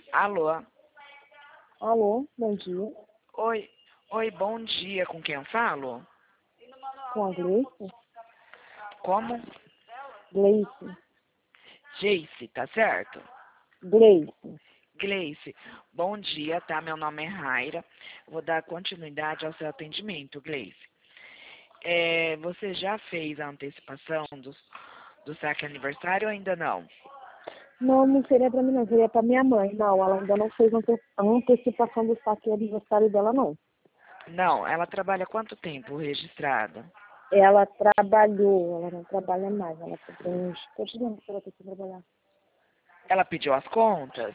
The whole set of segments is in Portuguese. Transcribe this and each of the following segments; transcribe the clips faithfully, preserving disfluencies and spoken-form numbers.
Alô? Alô, bom dia. Oi, oi, bom dia. Com quem eu falo? Com a Gleice? Como? Gleice. Jace, tá certo? Gleice. Gleice, bom dia, tá? Meu nome é Raira. Vou dar continuidade ao seu atendimento, Gleice. É, você já fez a antecipação do, do saque aniversário ou ainda não? Não, não seria pra mim não, seria pra minha mãe. Não, ela ainda não fez ante- a antecipação do saque aniversário dela, não. Não, ela trabalha quanto tempo registrada? Ela trabalhou, ela não trabalha mais, ela tem uns... Quantos anos que ela tem que trabalhar? Ela pediu as contas?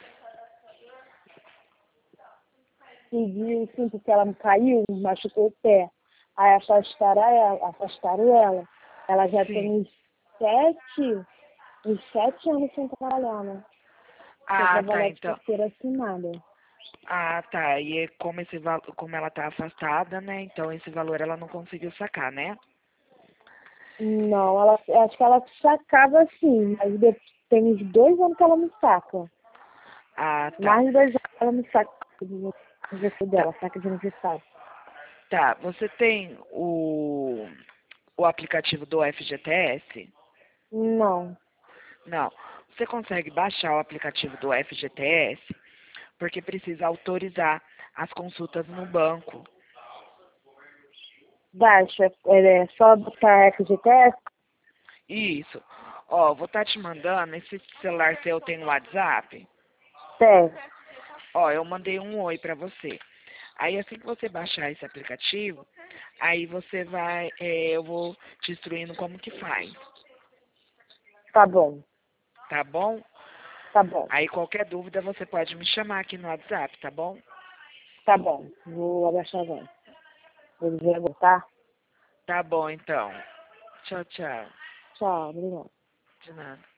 Pediu, sim, porque ela caiu, machucou o pé. Aí afastaram ela, afastaram ela. Ela já tem Sim. uns sete, uns sete anos sem trabalhar, né? Sem Ah, tá, trabalhar de então. carteira assinada. Ah, tá. E é como esse val- como ela tá afastada, né? Então esse valor ela não conseguiu sacar, né? Não, ela, acho que ela sacava sim, mas de- tem uns dois anos que ela me saca. Ah, tá. Mais de dois anos que ela me saca do aniversário Tá, dela, saca de aniversário. tá. Você tem o, o aplicativo do F G T S? Não. Não. Você consegue baixar o aplicativo do F G T S porque precisa autorizar as consultas no banco. Baixa, é só botar F G T S? Isso. Ó, vou estar te mandando. Esse celular seu tem no WhatsApp? Tem. Ó, eu mandei um oi pra você. Aí assim que você baixar esse aplicativo, aí você vai, é, eu vou te instruindo como que faz, Tá bom, tá bom? tá bom, Aí qualquer dúvida você pode me chamar aqui no WhatsApp, tá bom? tá bom. Vou abaixar agora. Vou dizer agora, tá? Tá bom então. Tchau, tchau. Tchau, obrigada. De nada.